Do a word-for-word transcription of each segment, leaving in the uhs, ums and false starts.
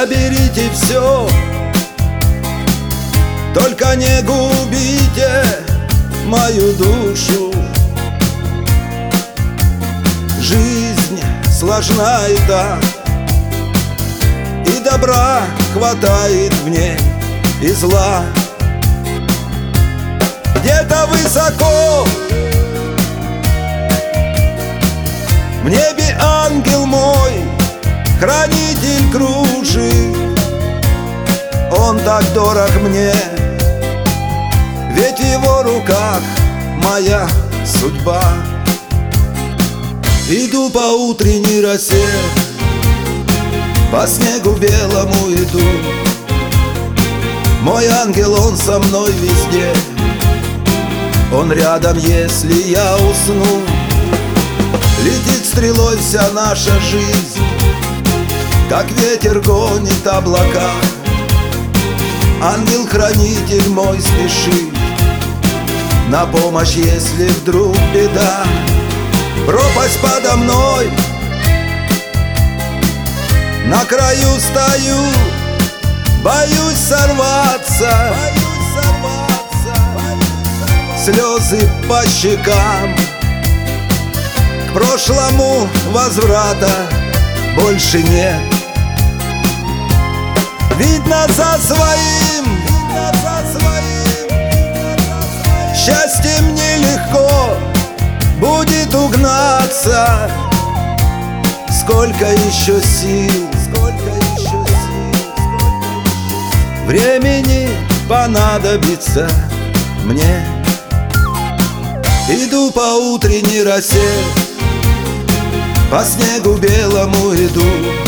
Заберите все, только не губите мою душу. Жизнь сложна и так, и добра хватает в ней, и зла. Где-то высоко в небе ангел мой, хранитель кружит. Он так дорог мне, ведь в его руках моя судьба. Иду по утренней росе, по снегу белому иду. Мой ангел, он со мной везде, он рядом, если я усну. Летит стрелой вся наша жизнь, как ветер гонит облака. Ангел-хранитель мой спешит на помощь, если вдруг беда. Пропасть подо мной, на краю стою, боюсь сорваться, слезы по щекам. К прошлому возврата больше нет. Видно за своим, счастьем нелегко будет угнаться. Сколько еще сил, сколько еще сил, времени понадобится мне. Иду по утренней росе, по снегу белому иду.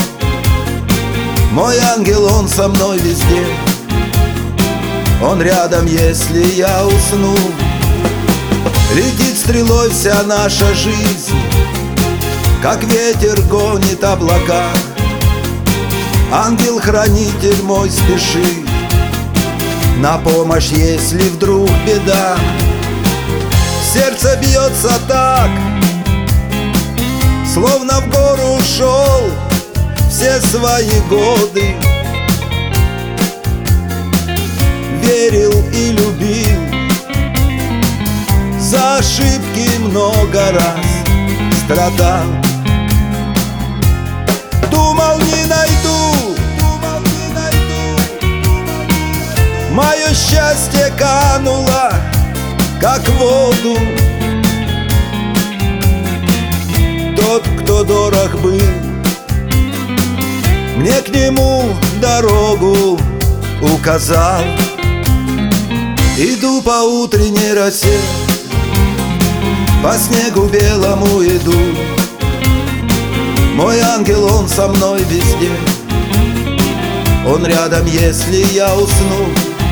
Мой ангел, он со мной везде, он рядом, если я усну. Летит стрелой вся наша жизнь, как ветер гонит облака. Ангел-хранитель мой спешит на помощь, если вдруг беда. Сердце бьется так, словно в гору ушел все свои годы. Верил и любил, за ошибки много раз страдал. Думал, не найду, думал, не найду, мое счастье кануло, как в воду. Тот, кто дорог был, мне к нему дорогу указал. Иду по утренней росе, по снегу белому иду. Мой ангел, он со мной везде, он рядом, если я усну.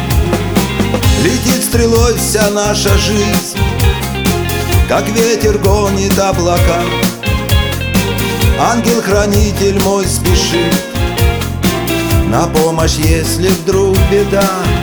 Летит стрелой вся наша жизнь, как ветер гонит облака. Ангел-хранитель мой спешит на помощь, если вдруг беда.